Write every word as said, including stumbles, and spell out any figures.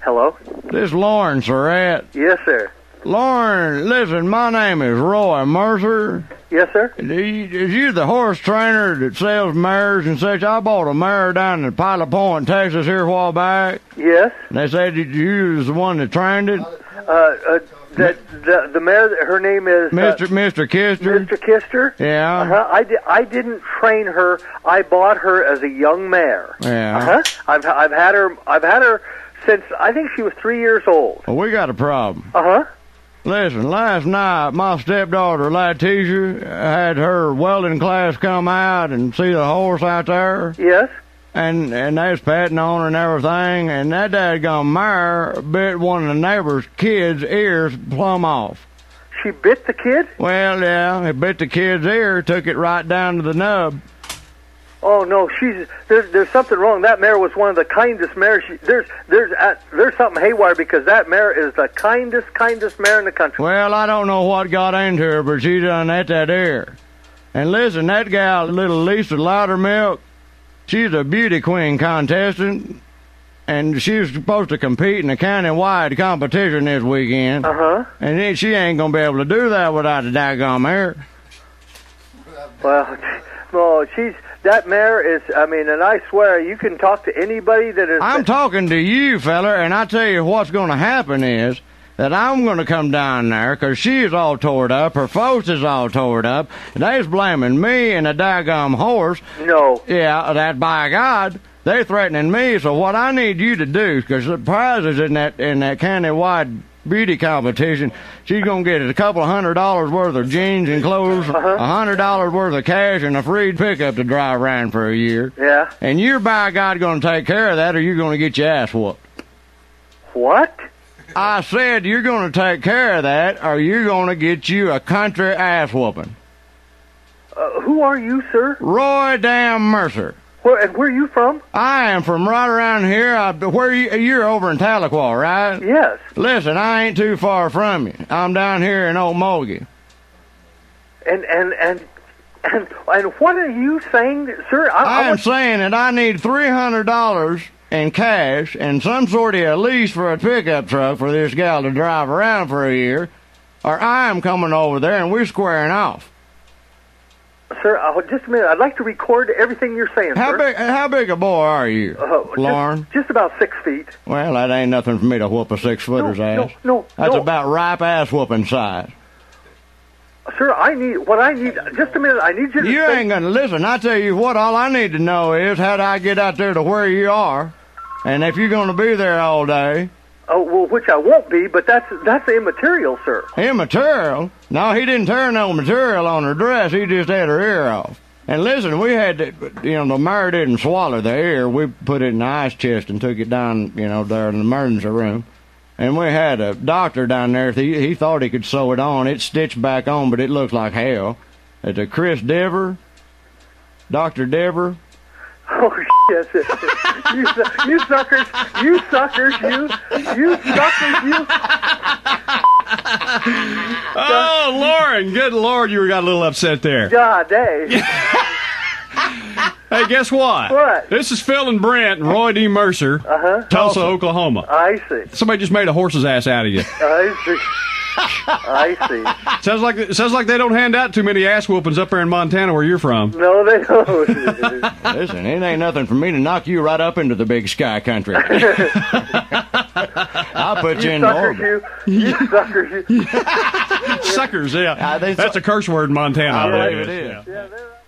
Hello? This is Lauren Surratt. Yes, sir. Lauren, listen, my name is Roy Mercer. Yes, sir. Is you the horse trainer that sells mares and such? I bought a mare down in Pilot Point, Texas here a while back. Yes. And they said that you was the one that trained it. Uh, uh, that the the mare, her name is Mister Uh, Mister Kister. Mister Kister. Yeah. Uh-huh. I, di- I didn't train her. I bought her as a young mare. Yeah. Uh-huh. I've I've had her. I've had her since I think she was three years old. Well, we got a problem. Uh huh. Listen, last night my stepdaughter Letitia had her welding class come out and see the horse out there. Yes. And and they was patting on her and everything, and that dadgum mare bit one of the neighbor's kids' ears plumb off. She bit the kid? Well, yeah, it bit the kid's ear, took it right down to the nub. Oh no, she's there's there's something wrong. That mare was one of the kindest mares. She, there's there's uh, there's something haywire because that mare is the kindest kindest mare in the country. Well, I don't know what got into her, but she done ate that ear. And listen, that gal, little Lisa Loudermilk, she's a beauty queen contestant, and she was supposed to compete in a county-wide competition this weekend. Uh-huh. And then she ain't gonna be able to do that without a daggone mare. Well, no, she's that mare is. I mean, and I swear, you can talk to anybody that is. I'm talking to you, fella, and I tell you what's gonna happen is that I'm gonna come down there because she's all tore up, her folks is all tore up, and they's blaming me and the daggum horse. No. Yeah, that by God, they're threatening me. So what I need you to do, because the prizes in that in that county-wide beauty competition, she's gonna get a couple of hundred dollars worth of jeans and clothes, a Uh-huh. hundred dollars worth of cash, and a free pickup to drive around for a year. Yeah. And you're by God gonna take care of that, or you're gonna get your ass whooped. What? I said you're gonna take care of that, or you're gonna get you a country ass whooping. Uh, who are you, sir? Roy Damn Mercer. Where and where are you from? I am from right around here. I, where you, you're over in Tahlequah, right? Yes. Listen, I ain't too far from you. I'm down here in Old Mulgee. And and and and and what are you saying, sir? I, I I am want- saying that I need three hundred dollars in cash and some sort of a lease for a pickup truck for this gal to drive around for a year, or I am coming over there and we're squaring off. Sir, uh, just a minute. I'd like to record everything you're saying, How sir. big? How big a boy are you, Uh, Lauren? Just, just about six feet. Well, that ain't nothing for me to whoop a six-footer's No, ass. no, no, That's no. about ripe ass-whooping size. Sir, I need what I need. Just a minute. I need you to. You say- ain't gonna listen. I tell you what. All I need to know is how do I get out there to where you are, and if you're gonna be there all day. Oh well, which I won't be, but that's that's immaterial, sir. Immaterial? No, he didn't tear no material on her dress. He just had her ear off. And listen, we had to, you know, the mare didn't swallow the ear. We put it in the ice chest and took it down, you know, there in the emergency room. And we had a doctor down there. He, he thought he could sew it on. It's stitched back on, but it looks like hell. It's a Chris Dever, Doctor Dever. Oh shit! you, su- you suckers! You suckers! You you suckers! You. Oh, Lauren, good Lord, you got a little upset there. God dang! Hey, guess what? What? This is Phil and Brent and Roy D. Mercer, Uh-huh. Tulsa, Oklahoma. I see. Somebody just made a horse's ass out of you. I see. I see. Sounds like sounds like they don't hand out too many ass whoopings up there in Montana where you're from. No, they don't. Listen, it ain't nothing for me to knock you right up into the big sky country. I'll put you, You in suckers! orbit. You. You suckers! You. Suckers, yeah. I think That's so. a curse word in Montana. I I believe believe it is. Yeah. Yeah, they're-